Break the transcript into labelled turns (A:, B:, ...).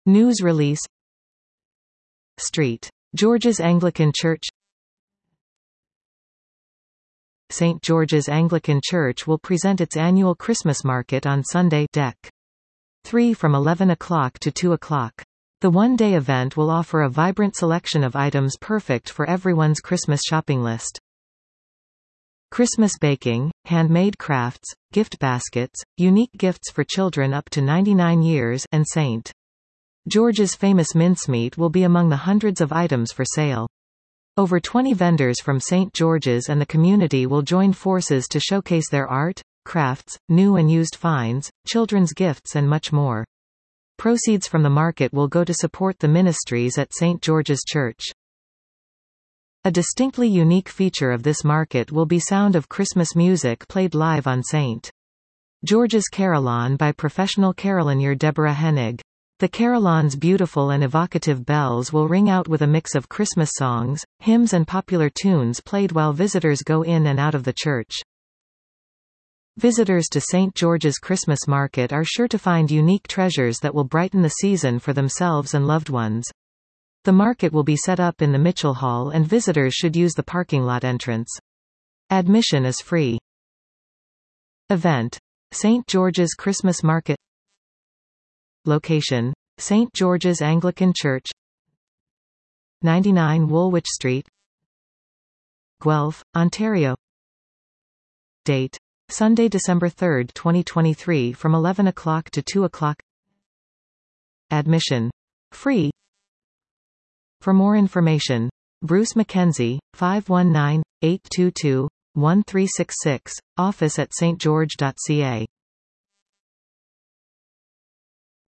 A: News release. St. George's Anglican Church. St. George's Anglican Church will present its annual Christmas market on Sunday, Dec. 3 from 11 o'clock to 2 o'clock. The one-day event will offer a vibrant selection of items perfect for everyone's Christmas shopping list. Christmas baking, handmade crafts, gift baskets, unique gifts for children up to 99 years, and St. George's famous mincemeat will be among the hundreds of items for sale. Over 20 vendors from St. George's and the community will join forces to showcase their art, crafts, new and used finds, children's gifts and much more. Proceeds from the market will go to support the ministries at St. George's Church. A distinctly unique feature of this market will be sound of Christmas music played live on St. George's Carillon by professional carillonneur Deborah Hennig. The carillon's beautiful and evocative bells will ring out with a mix of Christmas songs, hymns and popular tunes played while visitors go in and out of the church. Visitors to St. George's Christmas Market are sure to find unique treasures that will brighten the season for themselves and loved ones. The market will be set up in the Mitchell Hall and visitors should use the parking lot entrance. Admission is free. Event: St. George's Christmas Market. Location: St. George's Anglican Church, 99 Woolwich Street, Guelph, Ontario. Date: Sunday, December 3, 2023 from 11 o'clock to 2 o'clock. Admission free. For more information, Bruce Mackenzie, 519-822-1366, office at stgeorge.ca.